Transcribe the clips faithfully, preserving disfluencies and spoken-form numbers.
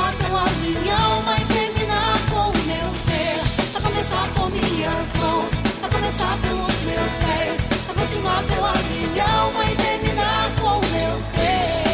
continuar pela minha alma e terminar com o meu ser. A começar por minhas mãos, a começar pelos meus pés, a continuar pela minha alma e terminar com o meu ser.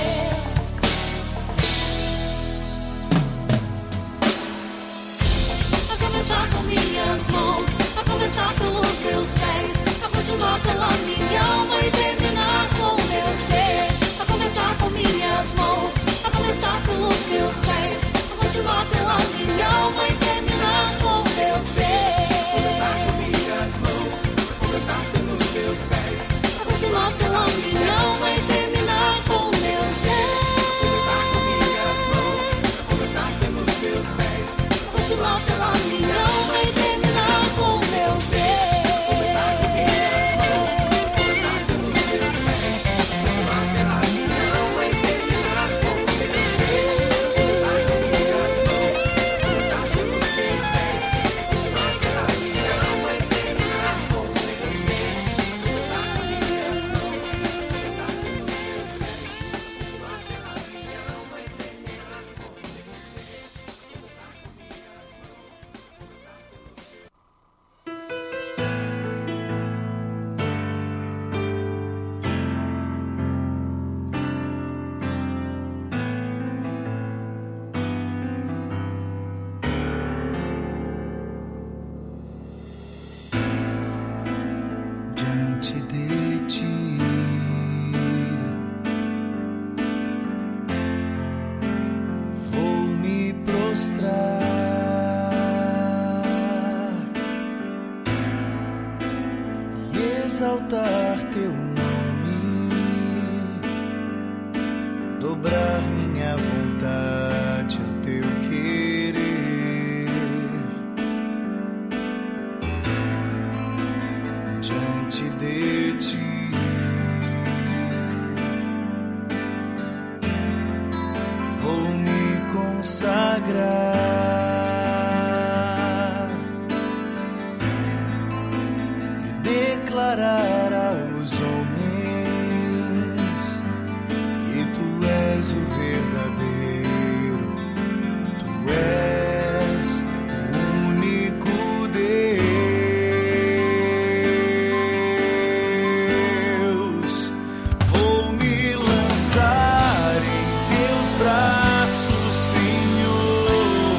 A começar com minhas mãos, a começar pelos meus pés, a continuar pela minha alma e terminar com o meu ser. A começar com minhas mãos, a começar pelos meus pés, a continuar pela minha alma e terminar com o meu ser. Começar com minhas mãos, a começar pelos meus pés, a continuar pela minha alma e terminar com o meu ser. Começar com minhas mãos, a começar pelos meus pés, a continuar pela minha alma e terminar com o meu ser. Começar com minhas mãos, a começar pelos meus pés, a continuar pela minha alma e terminar com o meu ser. Começar com minhas mãos, a começar pelos meus pés, a continuar pela minha alma e terminar com o meu ser. Começar com minhas mãos, a começar pelos meus pés, a continuar pela minha alma e terminar com o meu ser. Começar com minhas mãos, começar pelos diante de ti, vou me prostrar e exaltar teu nome, dobrar minha vontade ao teu querer. Diante de ti, vou me consagrar e declarar aos homens que tu és o verdadeiro, tu és o único Deus. Vou me lançar em teus braços, Senhor,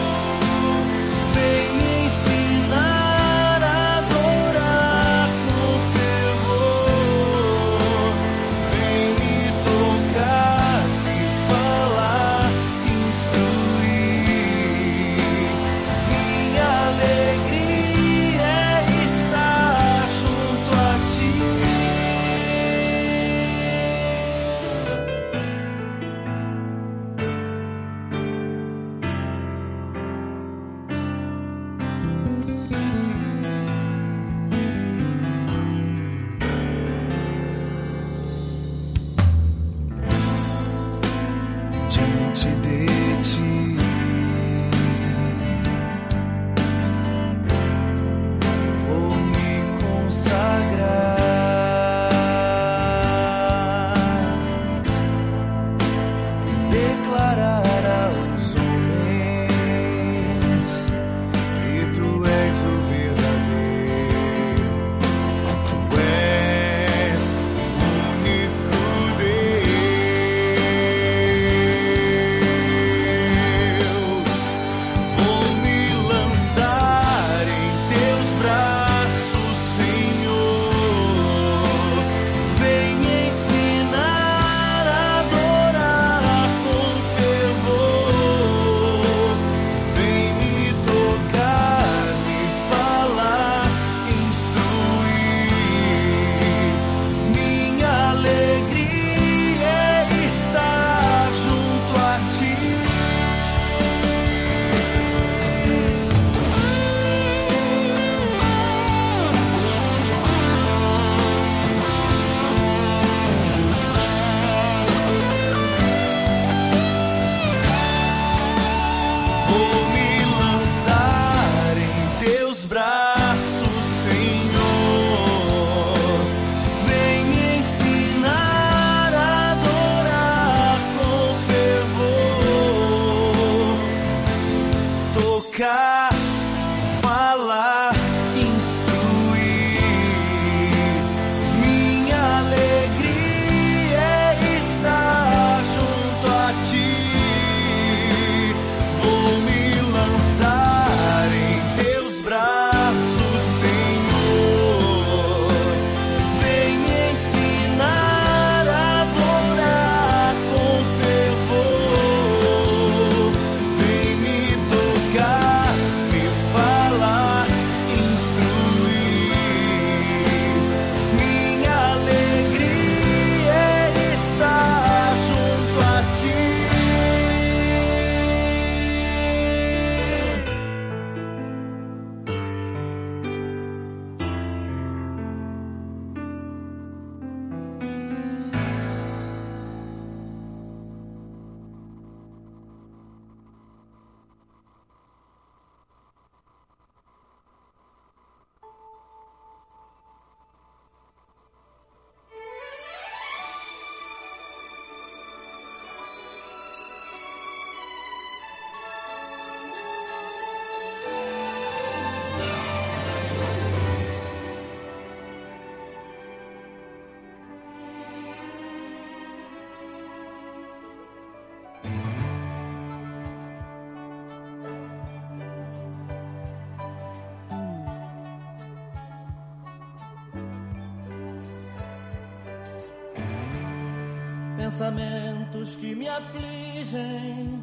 Pensamentos que me afligem,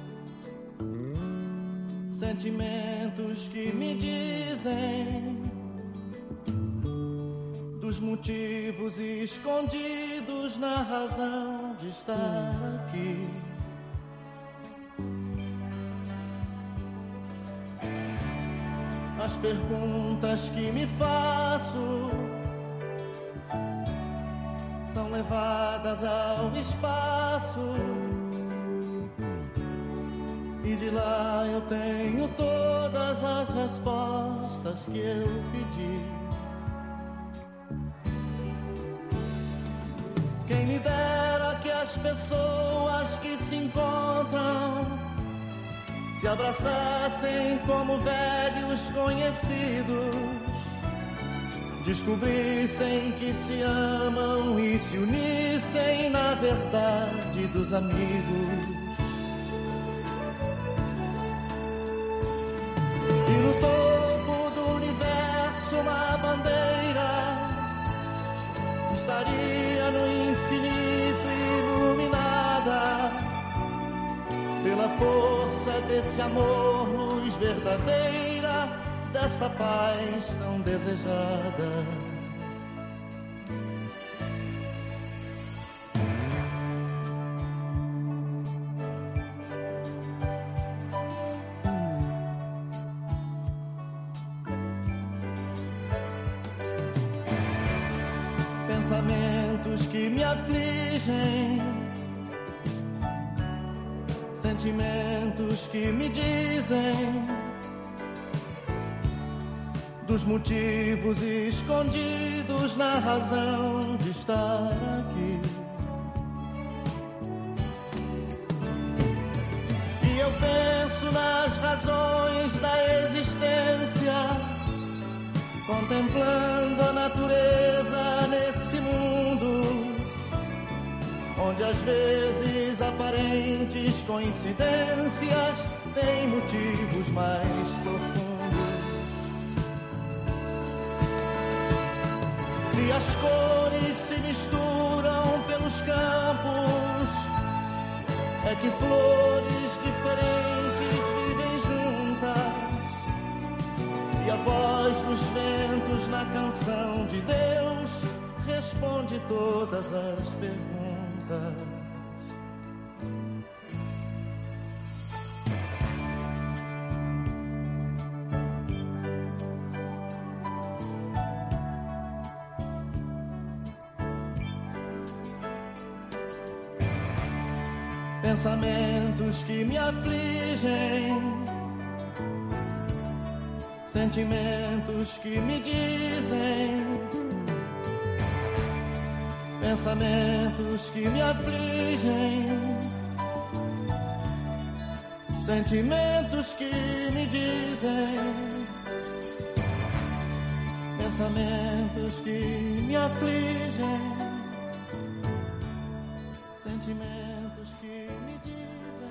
sentimentos que me dizem dos motivos escondidos na razão de estar aqui. As perguntas que me faço são levadas ao espaço, e de lá eu tenho todas as respostas que eu pedi. Quem me dera que as pessoas que se encontram se abraçassem como velhos conhecidos, descobrissem que se amam e se unissem na verdade dos amigos. E no topo do universo uma bandeira estaria no infinito iluminada pela força desse amor, luz verdadeira, dessa paz tão desejada. Pensamentos que me afligem, sentimentos que me dizem dos motivos escondidos na razão de estar aqui. E eu penso nas razões da existência, contemplando a natureza nesse mundo, onde às vezes aparentes coincidências têm motivos mais profundos. Se as cores se misturam pelos campos, é que flores diferentes vivem juntas, e a voz dos ventos na canção de Deus responde todas as perguntas. Pensamentos que me afligem, sentimentos que me dizem, pensamentos que me afligem, sentimentos que me dizem, pensamentos que me afligem, sentimentos que me dizem.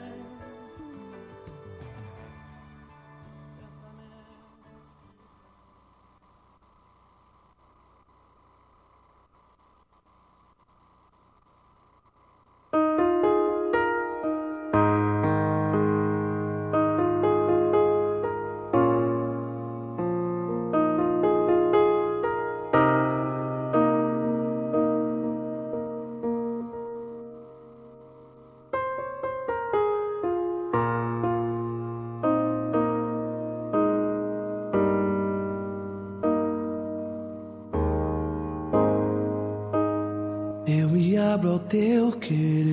Abro ao teu querer,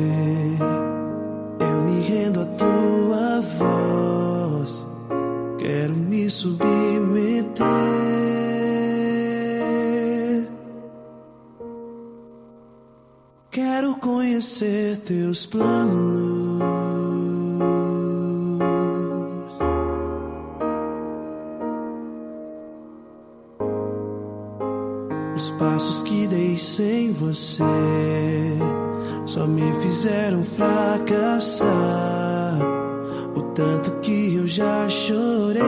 eu me rendo à tua voz, quero me submeter. Quero conhecer teus planos, os passos que dei sem você só me fizeram fracassar. O tanto que eu já chorei,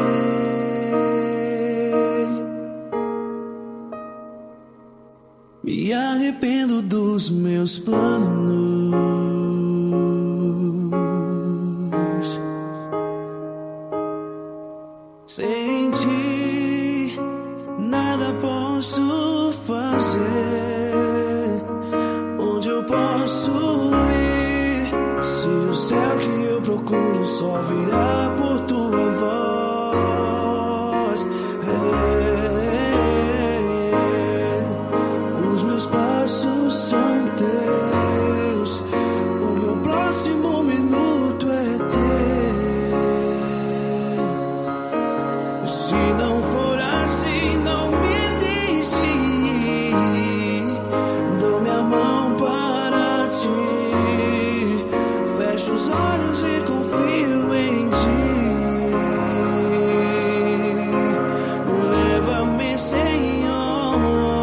me arrependo dos meus planos. céu que eu procuro só virá por tua voz. É, os meus passos são teus, o meu próximo minuto é teu. Se não for assim, não me deixe ir. Dou minha mão para ti, fecho os olhos e confio em ti. Leva-me, Senhor.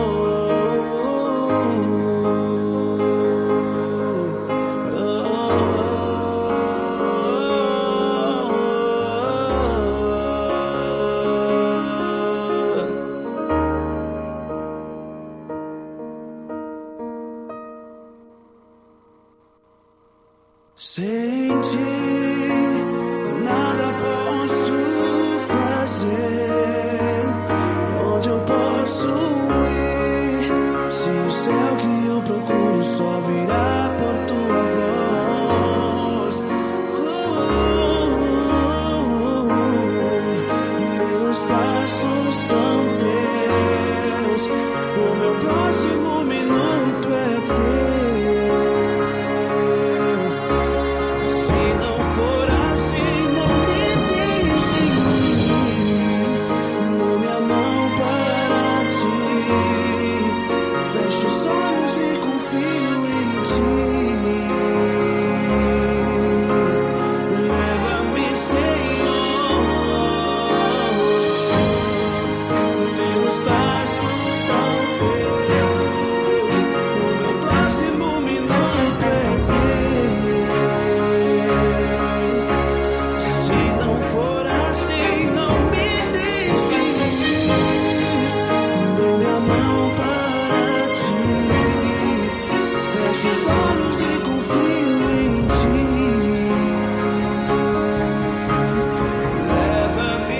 Sem ti nada posso fazer. Onde eu posso ir? Se o céu que eu procuro só virá por tua voz. Uh, meus passos são teus, o meu próximo minuto é teu. Se não for assim, não me deixe ir. Dou minha mão para ti, fecho os olhos e confio em ti. Leva-me, Senhor. Meus passos são teus, o meu próximo minuto é teu. Se não for assim, não me deixe ir. Dou minha mão para ti, fecho os olhos e confio em ti. Leva-me,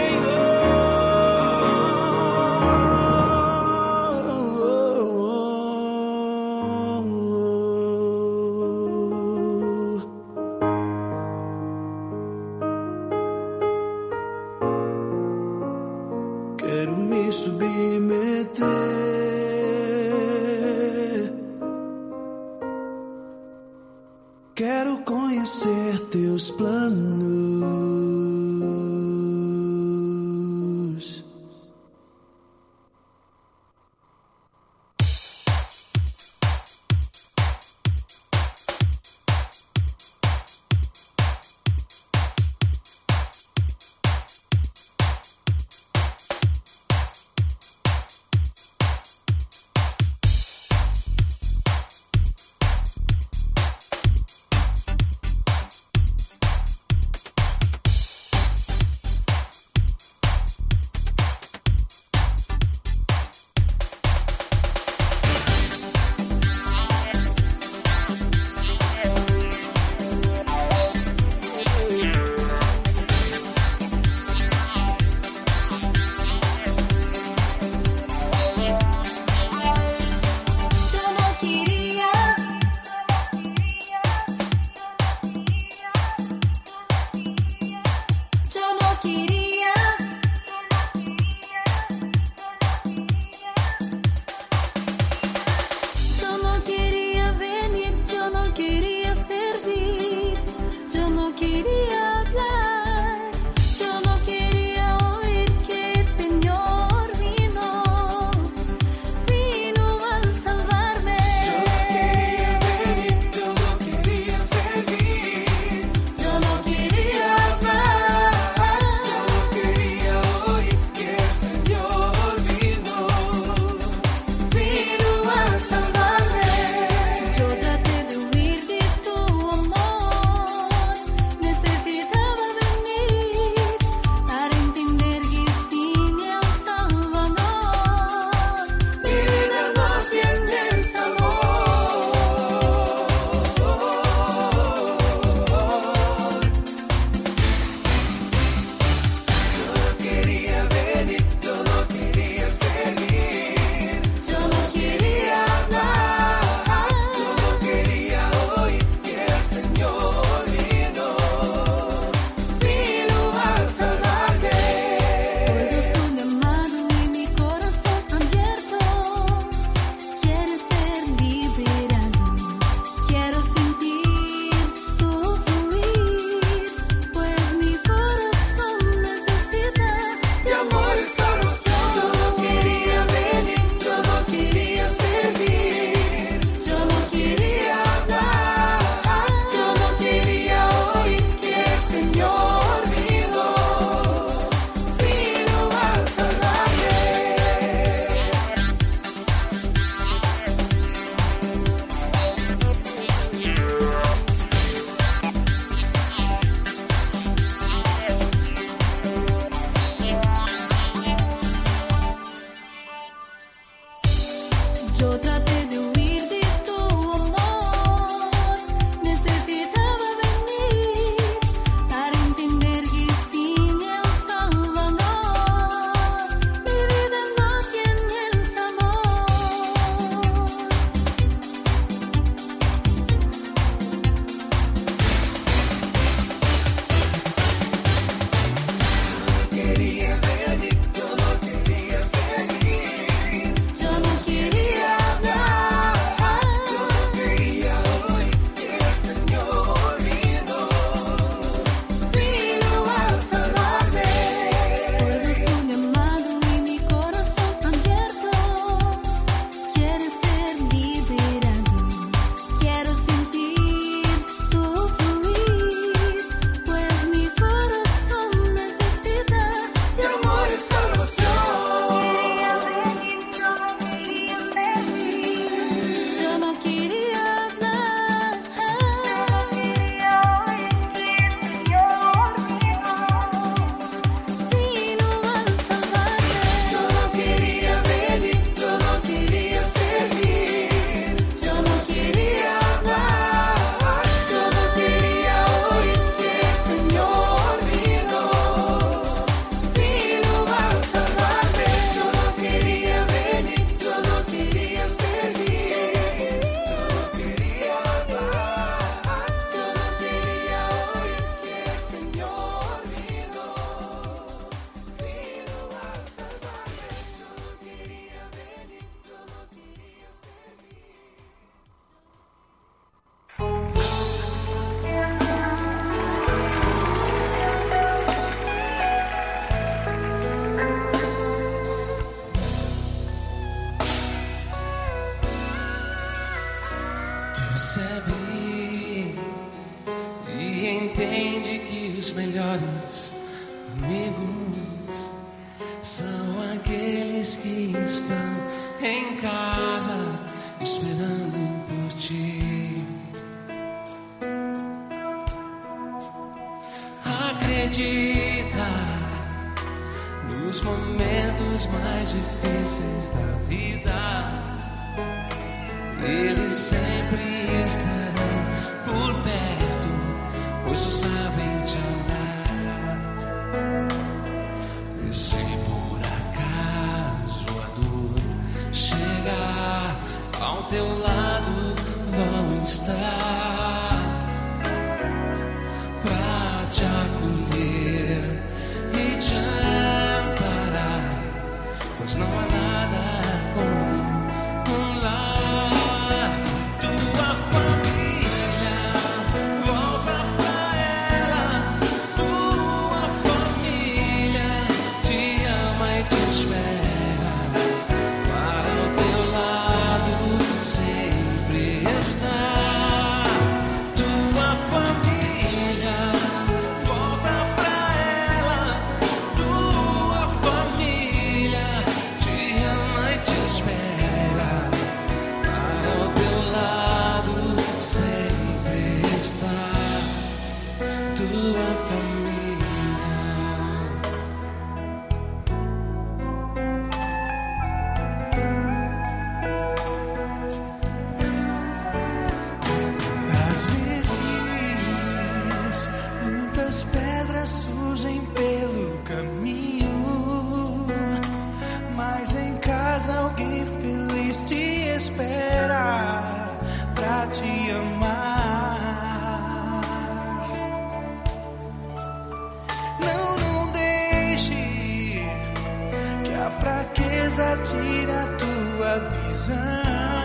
Senhor. Quero me submeter, quero conhecer teus planos. percebe e entende que os melhores amigos são aqueles que estão em casa esperando por ti. Acredita nos momentos mais difíceis da vida, eles sempre estarão por perto, pois só sabem te amar. E se por acaso a dor chegar ao teu lado, vão estar pra te acolher e te amparar, pois não há nada como um lar. Tua família, volta pra ela. Tua família te ama e te espera, para o teu lado sempre estar. Tua família, volta pra ela. Tua família te ama e te espera, para o teu lado sempre estar. Tua família. Às vezes, muitas pedras surgem pelo caminho, mas em casa alguém feliz te espera pra te amar. Não, não deixe que a fraqueza tire a tua visão,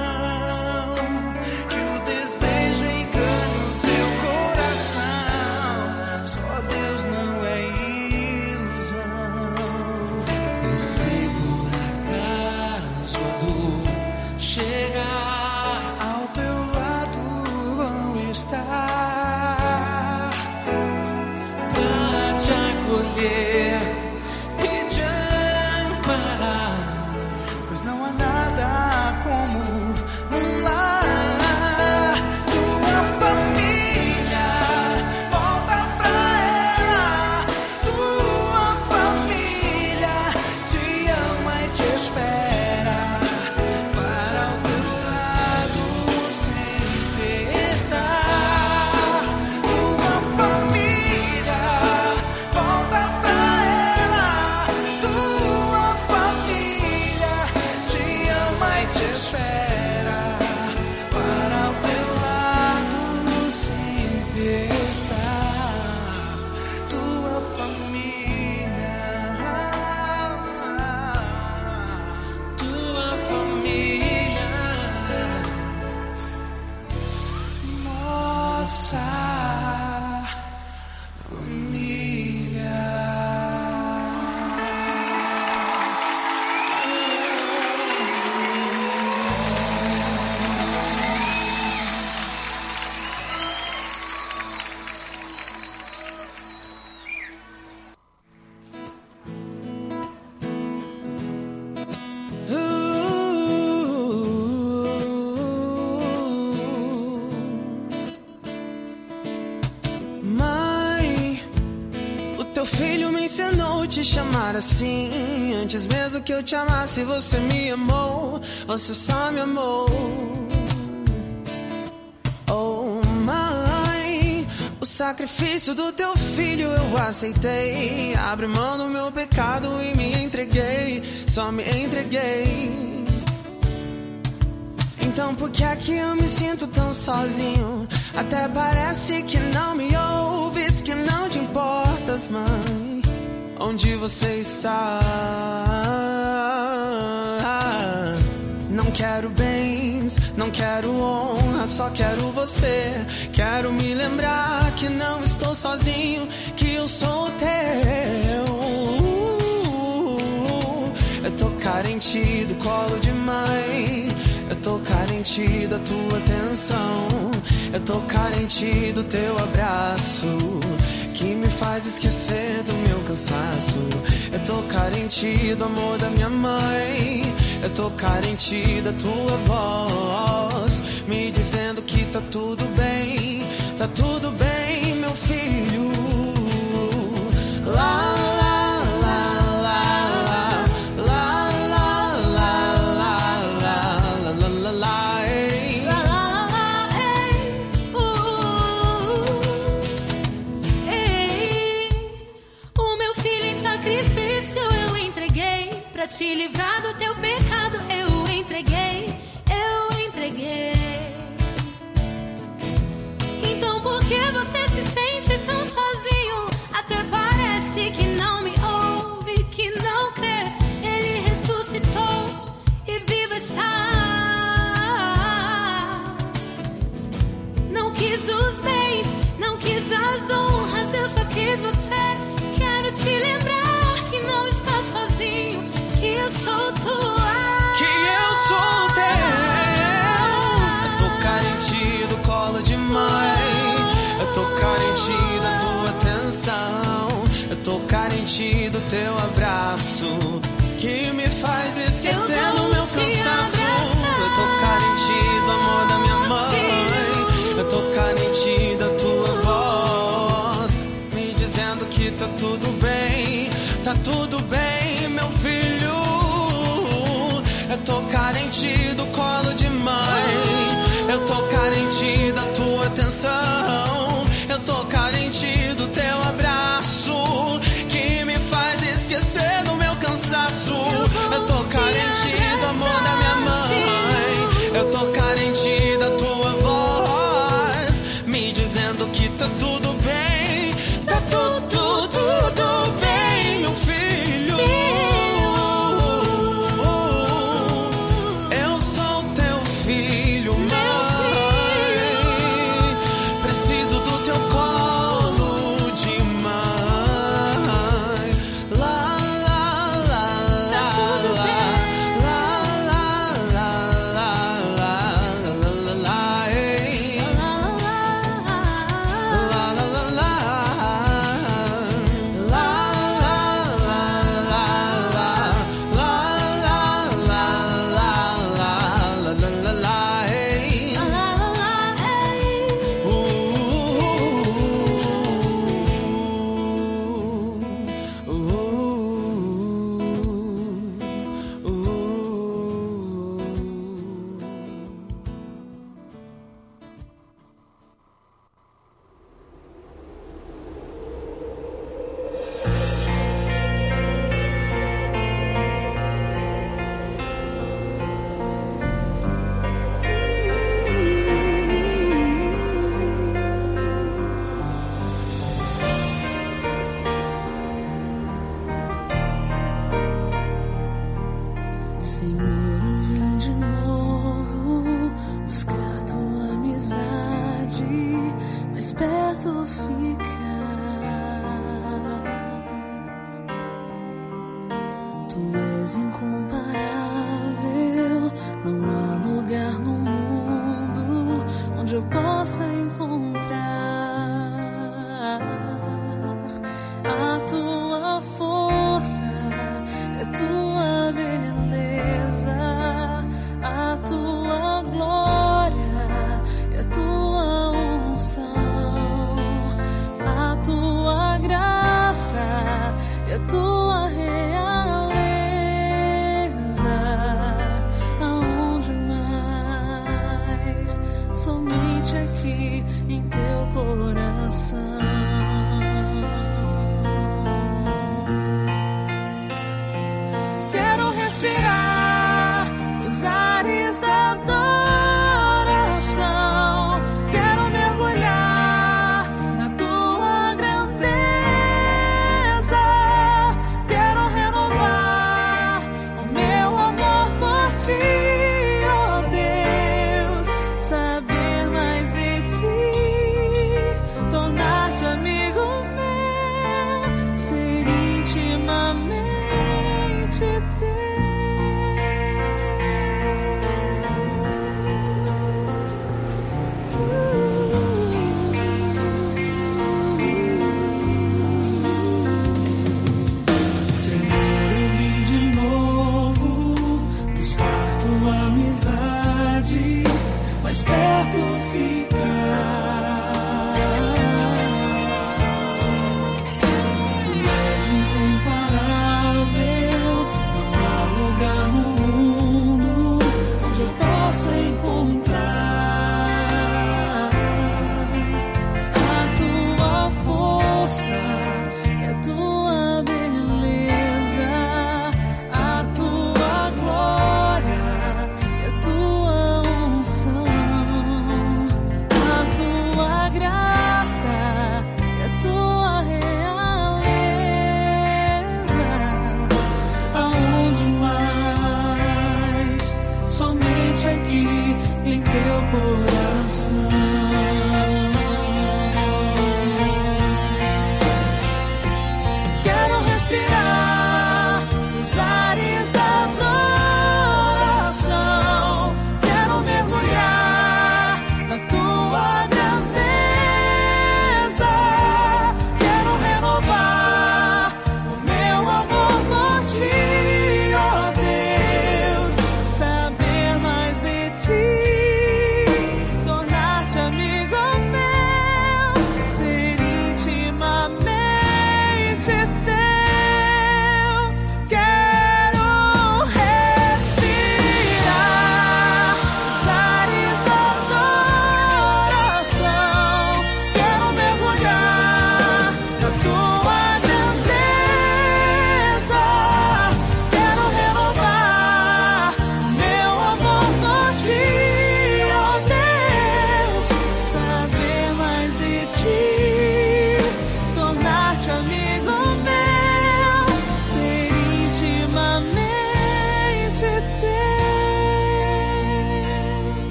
que o desejo engane o teu coração. Só Deus não é ilusão. E se por acaso a dor chegar, Ao teu lado vão estar pra te acolher e te amparar, pois não há nada como um lar. Tua família, volta pra ela. Tua família te ama e te espera, para o teu lado sempre estar. Tua família, volta pra ela. Tua família te ama e te espera, para o teu lado sempre estar. Tua família, tua família. nossa Mãe, o teu filho me ensinou a te chamar assim. Antes mesmo que eu te amasse, você me amou. Você só me amou. Oh, mãe, o sacrifício do teu filho eu aceitei. Abri mão do meu pecado e me entreguei. Só me entreguei. Então por que é que eu me sinto tão sozinho? Até parece que não me ouves, que não te importas, mãe. Onde você está? Não quero bens, não quero honra, só quero você. Quero me lembrar que não estou sozinho, que eu sou teu. Eu tô carente do colo de mãe. Eu tô carente da tua atenção. Eu tô carente do teu abraço, que me faz esquecer do meu cansaço. Eu tô carente do amor da minha mãe. Eu tô carente da tua voz, me dizendo que tá tudo bem, tá tudo bem, meu filho. Lá, lá, lá, lá, lá, lá, lá, lá, lá, lá, lá, lá, lá, ei. Lá, lá, lá, ei, uh, ei. O meu filho em sacrifício eu entreguei, pra te livrar do teu pecado eu entreguei, eu entreguei. Então por que você se sente tão sozinho? Até parece que não me ouve, que não crê. Ele ressuscitou e vivo está. Não quis os bens, não quis as honras, eu só quis você. Quero te lembrar que não está sozinho, que eu sou tua, que eu sou teu. Eu tô carente do colo de mãe, eu tô carente da tua atenção, eu tô carente do teu abraço, que me faz esquecer do meu cansaço. Eu tô carente do amor da minha mãe, eu tô carente da tua voz, me dizendo que tá tudo bem, tá tudo bem, meu filho. Eu tô carente do colo de mãe, eu tô carente da tua atenção, eu tô carente do teu abraço, que me faz esquecer do meu cansaço. Eu tô carente do amor da minha mãe, eu tô carente da tua voz, me dizendo que tá tudo bem, tá tudo, tudo bem, meu filho. Eu sou teu filho, mãe. Preciso do teu colo de mãe. Lá, lá, lá, lá, lá, lá, lá, lá, lá, lá, lá, lá, ei. Lá, lá, lá, lá, lá, lá, lá, lá, Senhor, eu vim de novo buscar tua amizade, mais perto ficar. Tu és incomparável, não há lugar no mundo onde eu possa encontrar a tua força, é tua beleza, a tua glória, é tua unção, a tua graça, é tua realeza. Aonde mais? Somente aqui em teu coração. Quero respirar os ares da adoração. Quero mergulhar na tua grandeza. Quero renovar o meu amor por ti, oh Deus. Saber mais de ti, tornar-te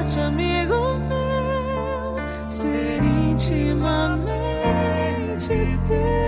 sorte, amigo meu, ser intimamente teu.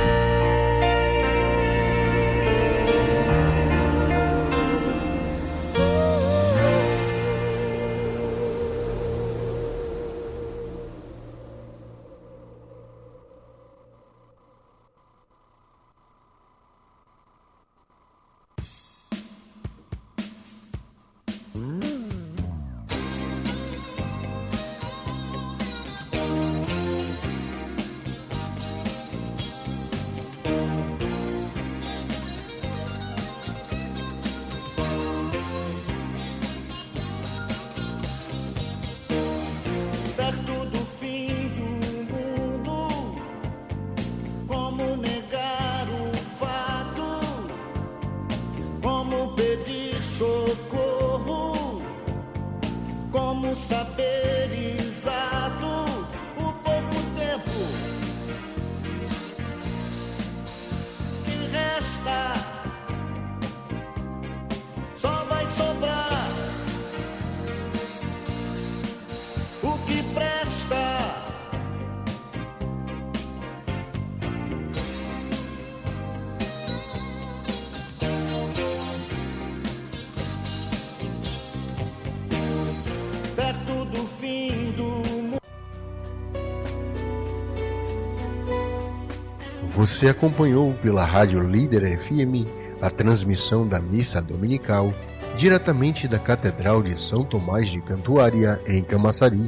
Você acompanhou pela Rádio Líder F M a transmissão da Missa Dominical, diretamente da Catedral de São Tomás de Cantuária, em Camaçari.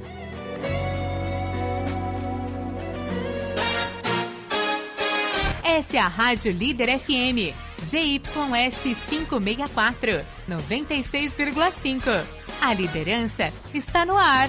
Essa é a Rádio Líder F M, Z Y S quinhentos e sessenta e quatro, noventa e seis vírgula cinco. A liderança está no ar.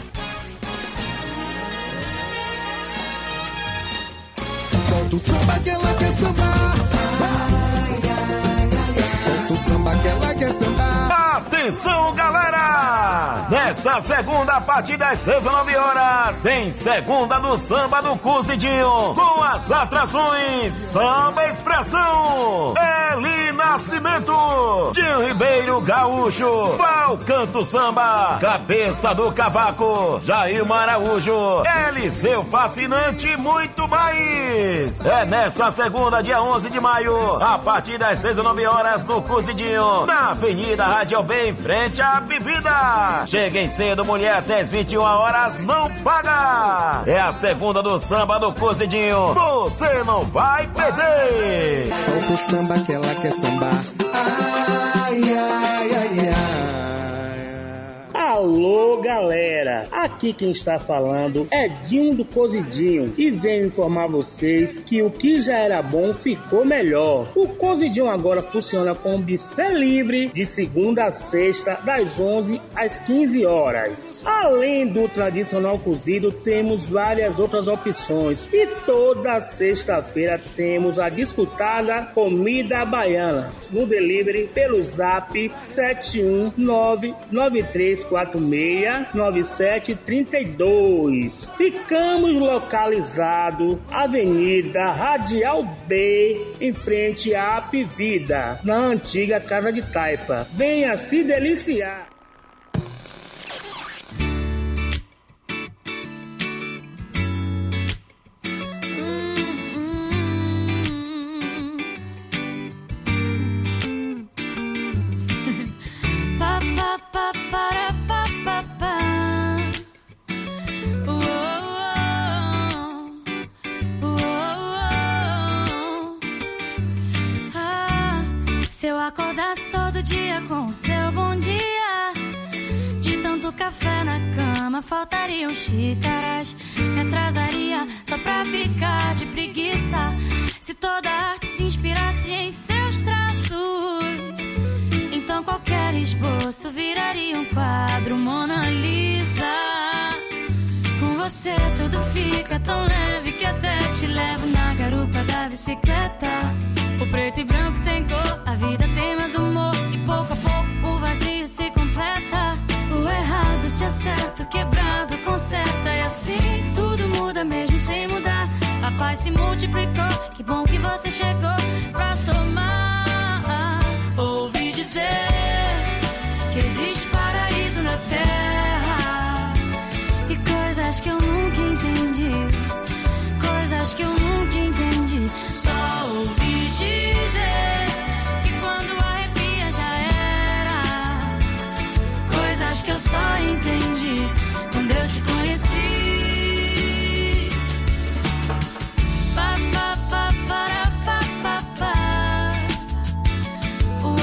Solta o samba que ela quer sambar. Ai, ai, ai, ai. Solta o samba que ela quer sambar. Atenção, galera! Nesta segunda, a partir das dezenove horas, tem Segunda do Samba do Cozidinho, com as atrações Samba Expressão, Eli Nascimento, Dinho Ribeiro Gaúcho, Val Canto Samba, Cabeça do Cavaco, Jair Araújo, Eliseu Fascinante e muito mais. É nesta segunda, dia onze de maio, a partir das dezenove horas, no Cozidinho, na Avenida Rádio Bem, em frente à bebida. Cheguem cedo, mulher, até as vinte e uma horas, não paga. É a segunda do samba do Cozidinho. Você não vai perder. Solta o samba que ela quer sambar. Ai, ai, ai, ai. Alô, galera! Aqui quem está falando é Dinho do Cozidinho e venho informar vocês que o que já era bom ficou melhor. O Cozidinho agora funciona com buffet livre de segunda a sexta, das onze às quinze horas. Além do tradicional cozido, temos várias outras opções e toda sexta-feira temos a disputada comida baiana no delivery pelo zap sete um nove nove três quatro seis nove sete três dois. Ficamos localizados Avenida Radial B, em frente à Apivida, na antiga Casa de Taipa. Venha se deliciar. Se eu acordasse todo dia com o seu bom dia, de tanto café na cama faltariam xícaras. Me atrasaria só pra ficar de preguiça. Se toda arte se inspirasse em seus traços, então qualquer esboço viraria um quadro Mona Lisa. Com você tudo fica tão leve que até te levo na garupa da bicicleta. O preto e branco tem cor, a vida tem mais humor, e pouco a pouco o vazio se completa. O errado se acerta, o quebrado conserta, e assim tudo muda mesmo sem mudar. A paz se multiplicou, que bom que você chegou pra somar. Ouvi dizer que existe paraíso na terra, eu só entendi quando eu te conheci. Pa, pa, pa, para, pa, pa, pa. Uou,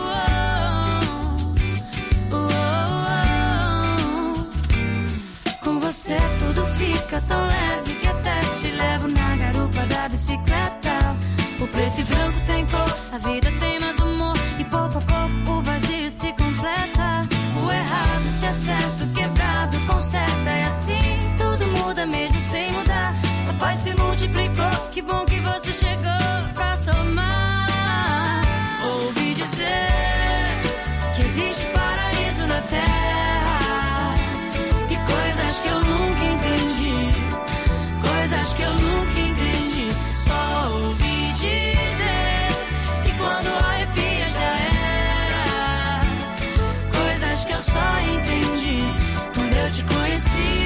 uou, uou, uou. Com você tudo fica tão leve que até te levo na garupa da bicicleta. O preto e branco tem cor, a vida tem mais humor, e pouco a pouco o vazio se completa. O errado se acerta, o quebrado conserta, e assim tudo muda mesmo sem mudar. A paz se multiplicou, que bom que você chegou pra somar. Ouvi dizer que existe paraíso na terra, e coisas que eu nunca entendi, coisas que eu nunca entendi. Só ouvi dizer que quando arrepia já era, coisas que eu só entendi quando eu te conheci.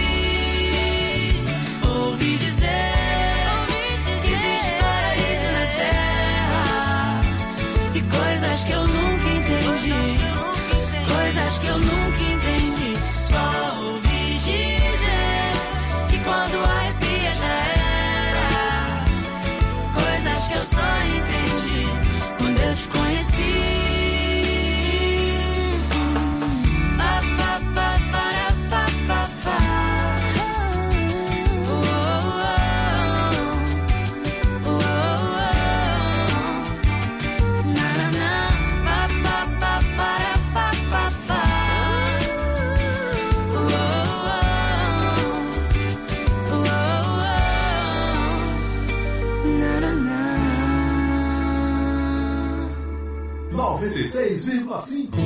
Ouvi dizer que existe paraíso na terra, e coisas que eu nunca entendi, coisas que eu nunca entendi. Só ouvi dizer que quando arrepia já era, coisas que eu só entendi quando eu te conheci. Pa, pa, pa, para, pa, pa, pa. Uou, uou, uou. Na, na, na. Pa, pa, pa, para, pa, pa, pa. Uou, uou, uou. Na, na, na. noventa e seis vírgula cinco.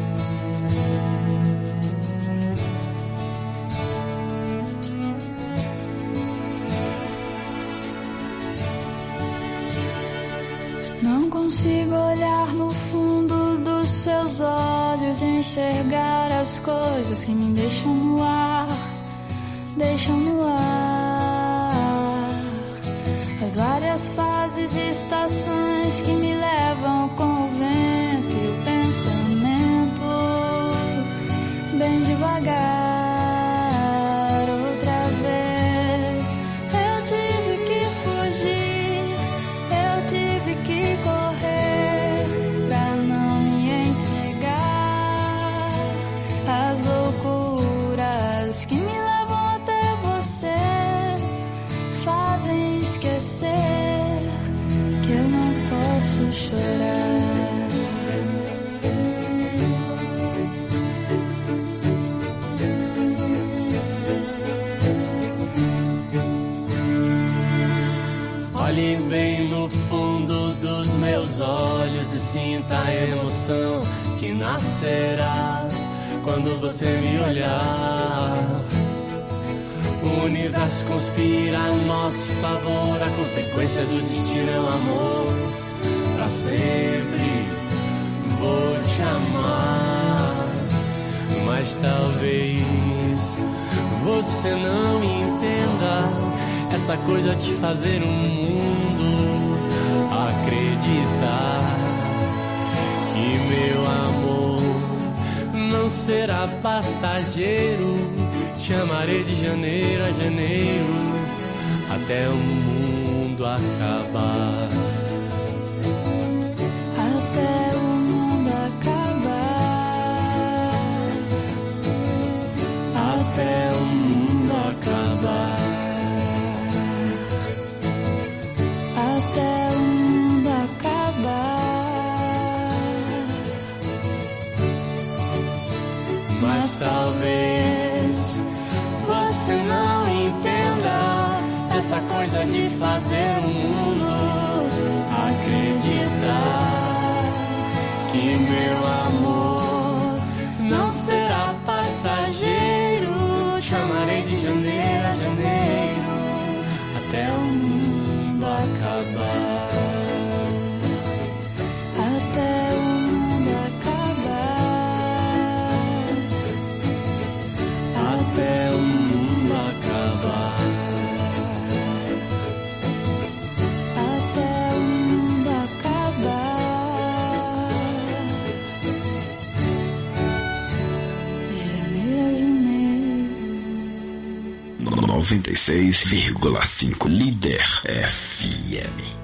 Não consigo olhar no fundo dos seus olhos e enxergar as coisas que me deixam no ar, deixam no ar. As várias fases e estações que me levam com o vento e o pensamento bem devagar. Outra vez eu tive que fugir, eu tive que correr pra não me entregar às loucuras que me levam até você, fazem esquecer que eu não posso chorar. Olhe bem no fundo dos meus olhos e sinta a emoção que nascerá quando você me olhar. O universo conspira a nosso favor, a consequência do destino é o amor. Pra sempre vou te amar, mas talvez você não entenda essa coisa de fazer um mundo acreditar que meu amor não será passageiro. Te amarei de janeiro a janeiro até o mundo acabar. Até o mundo acabar. Até o mundo acabar. Até o mundo acabar. Mas talvez você não entenda essa coisa de fazer o mundo acreditar que meu amor não será passageiro. Te amarei de janeiro a janeiro até o mundo acabar. Até o mundo acabar. Até o mundo acabar. Até o mundo acabar. noventa e seis vírgula cinco Líder F M.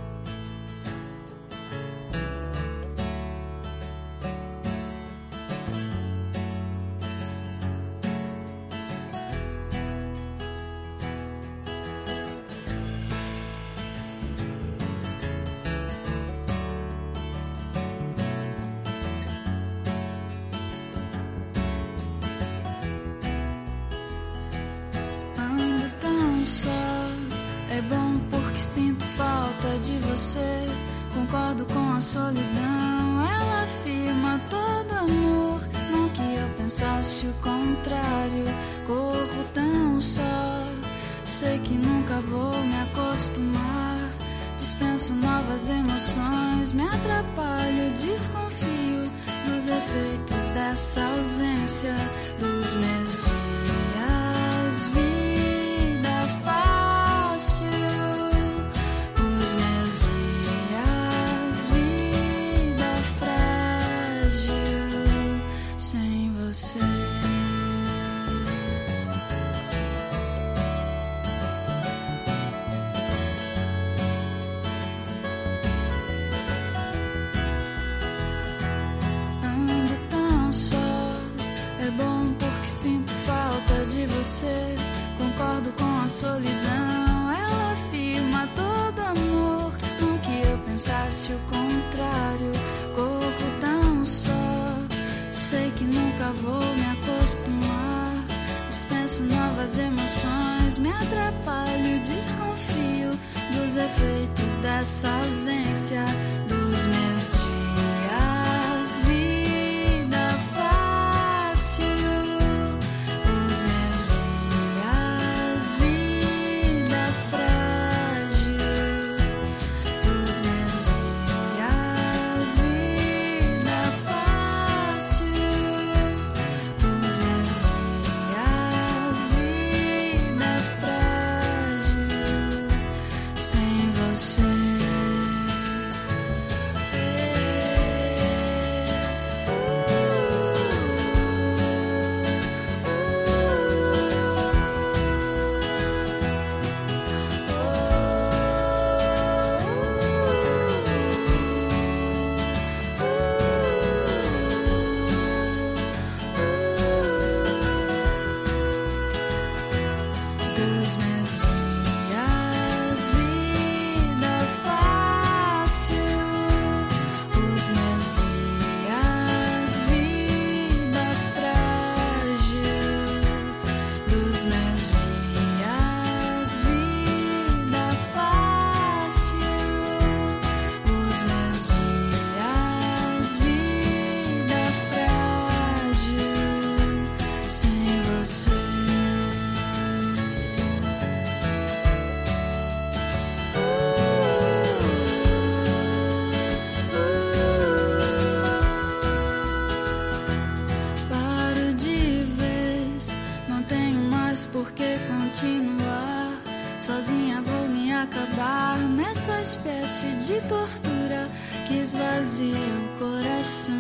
Espécie de tortura que esvazia o coração.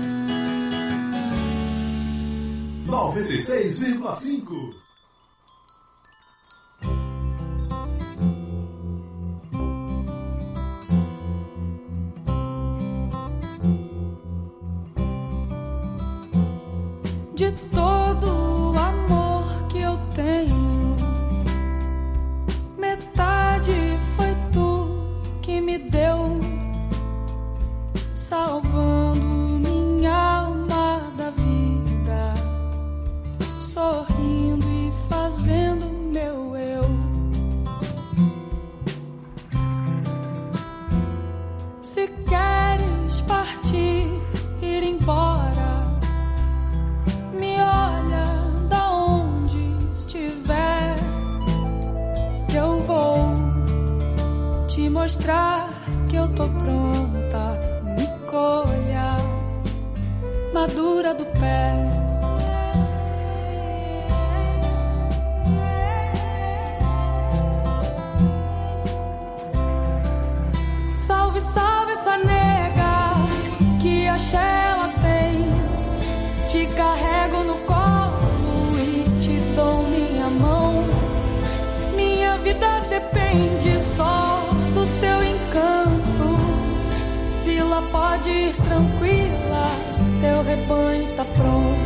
noventa e seis vírgula cinco De todo o amor que eu tenho, metade foi tu que me deu, salvando minha alma da vida, sorrindo e fazendo meu eu. Se queres partir, ir embora, me olha da onde estiver, que eu vou te mostrar que eu tô pronta, me colha madura do pé. Salve, salve essa nega, que axé ela tem. Te carrego no colo e te dou minha mão. tranquila, teu rebanho tá pronto.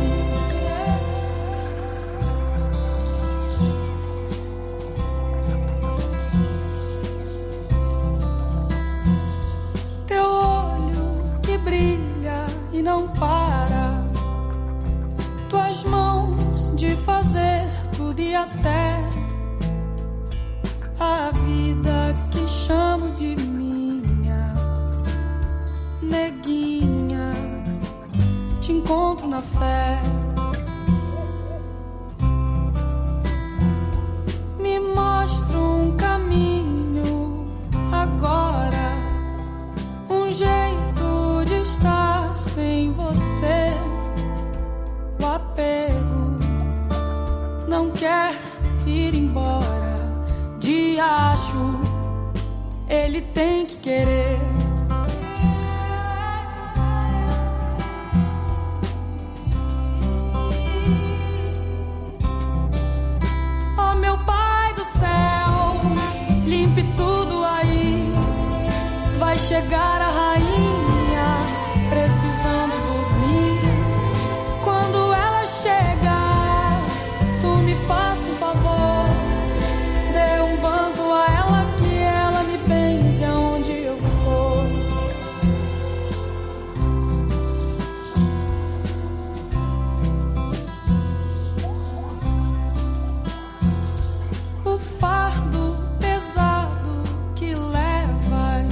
Teu olho que brilha e não para, tuas mãos de fazer tudo e até a vida que chamo de minha, neguinha, te encontro na fé. Me mostra um caminho agora, um jeito de estar sem você. O apego não quer ir embora. De acho, ele tem que querer. Oh, meu Pai do céu, limpe tudo aí. Vai chegar a rainha precisando dormir. Quando ela chegar, tu me faça um favor, dê um banco a ela, que ela me benze aonde eu for. O fardo pesado que levas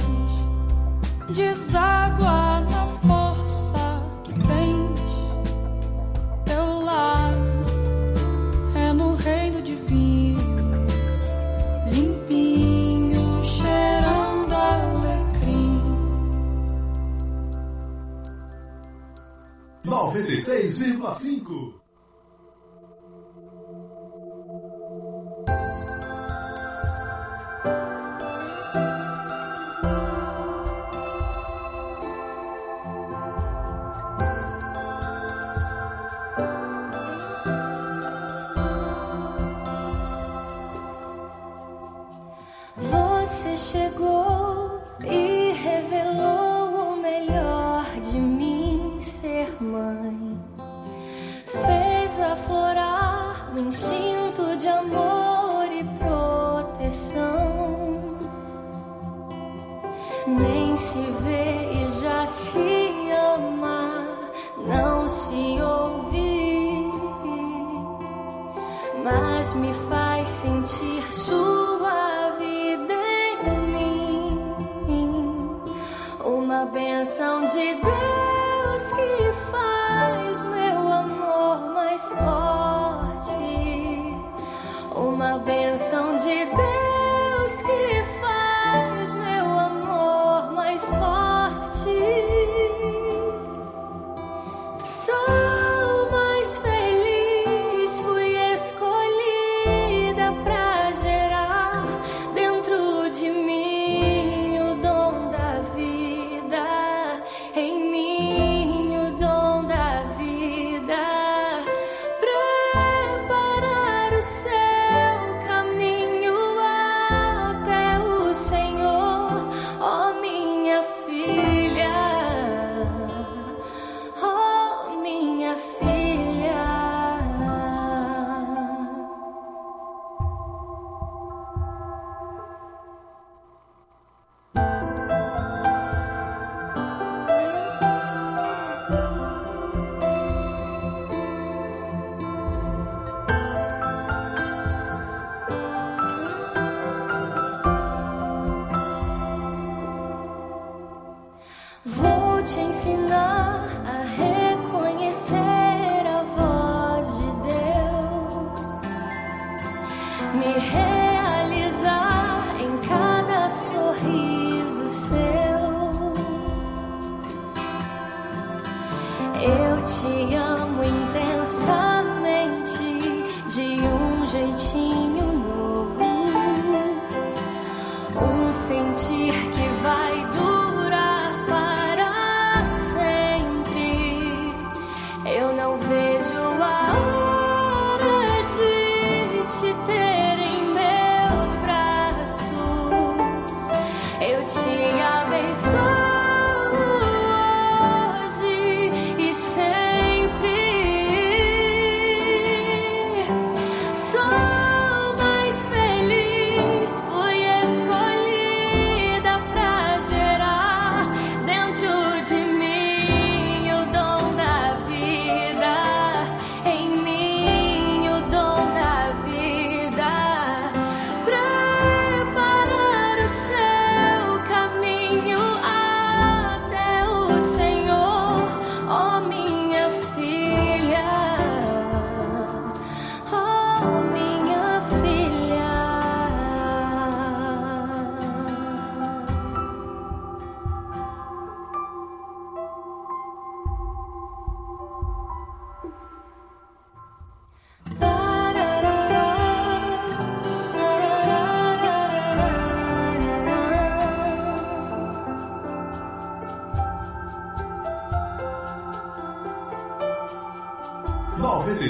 deságua na força que tens. Teu lar é no reino divino, limpinho, cheirando alecrim. noventa e seis vírgula cinco. Você chegou e revelou o melhor de mim, ser mãe. Fez aflorar o instinto de amor e proteção. Nem se vê e já se ama, não se ouve, mas me faz sentir sua vida em mim. Uma bênção de Deus que faz meu amor mais forte. Uma bênção de Deus que faz meu amor mais forte. Sou mais feliz, fui escolhida pra gerar dentro de mim o dom da vida, em mim o dom da vida, preparar o seu caminho até o Senhor, ó minha filha, ó minha filha. Vou te ensinar a reconhecer a voz de Deus, me realizar em cada sorriso seu. Eu te amo intensamente, de um jeitinho novo, um sentir que vai durar para sempre. Eu não vejo a hora de te ter em meu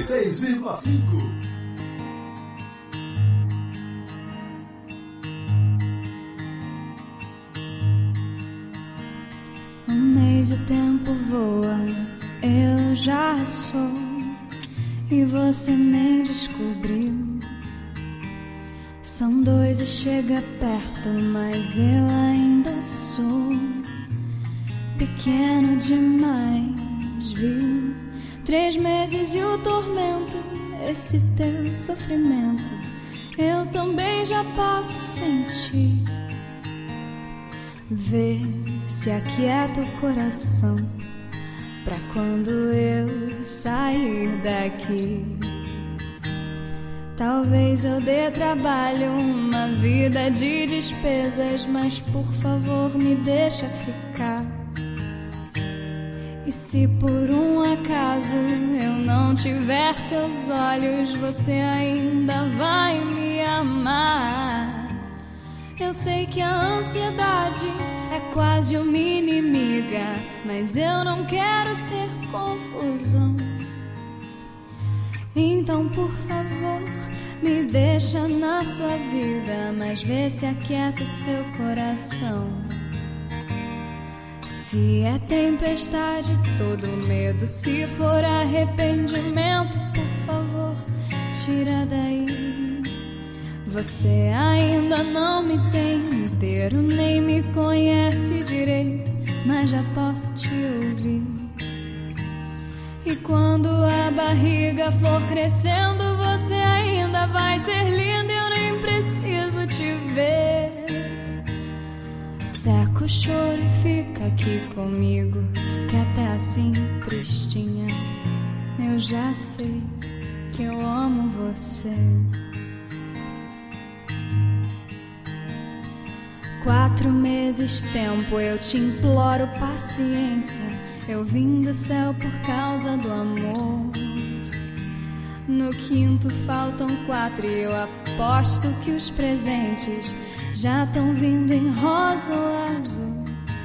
seis vírgula cinco. Um mês o tempo voa, eu já sou, e você nem descobriu. São dois e chega perto, mas eu ainda sou pequeno demais, viu? Três meses e o tormento, esse teu sofrimento, eu também já posso sentir. Vê se aquieta o coração pra quando eu sair daqui. Talvez eu dê trabalho, uma vida de despesas, mas por favor me deixa ficar. E se por um acaso eu não tiver seus olhos, você ainda vai me amar. Eu sei que a ansiedade é quase uma inimiga, mas eu não quero ser confusão. Então, por favor, me deixa na sua vida, mas vê se aquieta seu coração. Se é tempestade, todo medo, se for arrependimento, por favor, tira daí. Você ainda não me tem inteiro, nem me conhece direito, mas já posso te ouvir. E quando a barriga for crescendo, você ainda vai ser linda, eu nem preciso te ver. Seca o choro e fica aqui comigo, que até assim, tristinha, eu já sei que eu amo você. Quatro meses tempo, eu te imploro paciência. Eu vim do céu por causa do amor. No quinto faltam quatro e eu aposto que os presentes já estão vindo em rosa ou azul.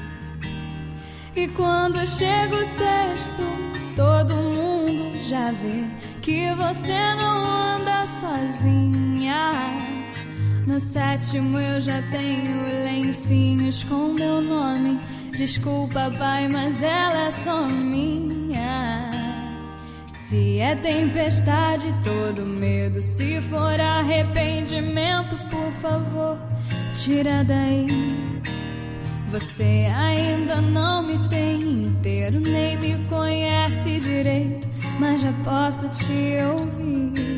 E quando chega o sexto, todo mundo já vê que você não anda sozinha. No sétimo eu já tenho lencinhos com meu nome. Desculpa, pai, mas ela é só minha. Se é tempestade, todo medo, se for arrependimento, por favor, tira daí. Você ainda não me tem inteiro, nem me conhece direito, mas já posso te ouvir.